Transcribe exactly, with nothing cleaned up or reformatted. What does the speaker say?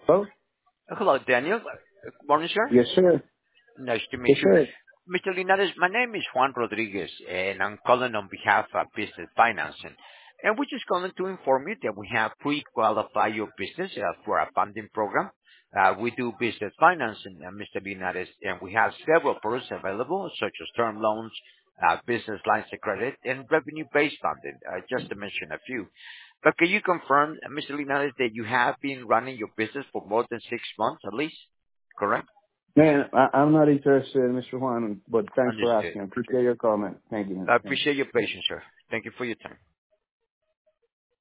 Oh, Hello, Daniel. Uh, Good morning, sir. yes, sir. Nice to meet Yes, you. sir. Mister Linares, my name is Juan Rodriguez, and I'm calling on behalf of Business Financing. And we're just calling to inform you that we have pre-qualified your business uh, for a funding program. Uh, we do business financing, uh, Mister Linares, and we have several products available, such as term loans, uh, business lines of credit, and revenue-based funding, uh, just to mention a few. But can you confirm, uh, Mister Linares, that you have been running your business for more than six months at least? Correct? Man, I, I'm not interested, Mister Juan, but thanks for Understood. asking. I appreciate your comment. Thank you. I Thank you. appreciate your patience, sir. Thank you for your time.